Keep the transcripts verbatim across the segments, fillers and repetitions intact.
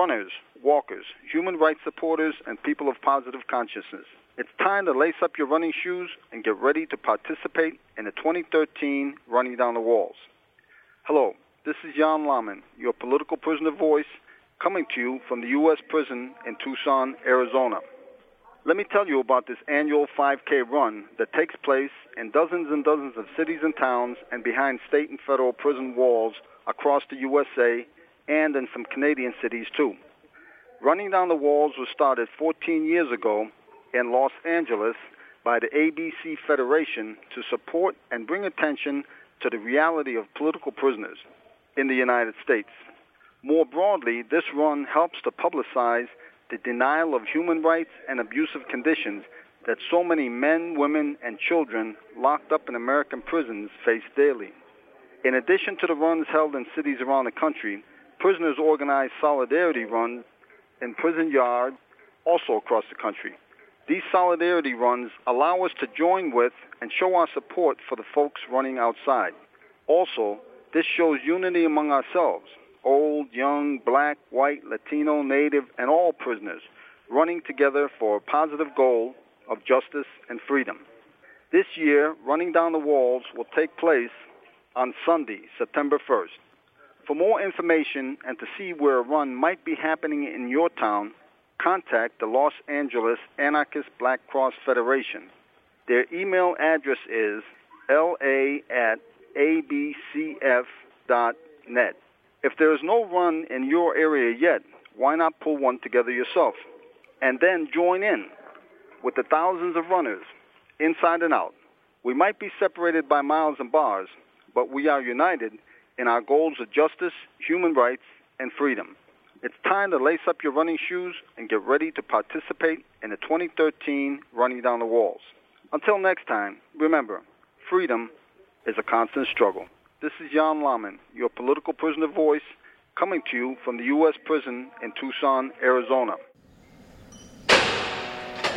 runners, walkers, human rights supporters, and people of positive consciousness. It's time to lace up your running shoes and get ready to participate in the twenty thirteen Running Down the Walls. Hello, this is Jan Lahman, your political prisoner voice, coming to you from the U S prison in Tucson, Arizona. Let me tell you about this annual five K run that takes place in dozens and dozens of cities and towns and behind state and federal prison walls across the U S A and in some Canadian cities too. Running Down the Walls was started fourteen years ago in Los Angeles by the A B C Federation to support and bring attention to the reality of political prisoners in the United States. More broadly, this run helps to publicize the denial of human rights and abusive conditions that so many men, women, and children locked up in American prisons face daily. In addition to the runs held in cities around the country, prisoners organize solidarity runs in prison yards also across the country. These solidarity runs allow us to join with and show our support for the folks running outside. Also, this shows unity among ourselves, old, young, black, white, Latino, Native, and all prisoners, running together for a positive goal of justice and freedom. This year, Running Down the Walls will take place on Sunday, September first. For more information and to see where a run might be happening in your town, contact the Los Angeles Anarchist Black Cross Federation. Their email address is l a at a b c f dot net. If there is no run in your area yet, why not pull one together yourself? And then join in with the thousands of runners, inside and out. We might be separated by miles and bars, but we are united in our goals of justice, human rights, and freedom. It's time to lace up your running shoes and get ready to participate in the twenty thirteen Running Down the Walls. Until next time, remember, freedom is a constant struggle. This is Jan Lahman, your political prisoner voice, coming to you from the U S prison in Tucson, Arizona.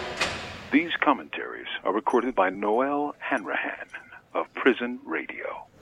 These commentaries are recorded by Noel Hanrahan of Prison Radio.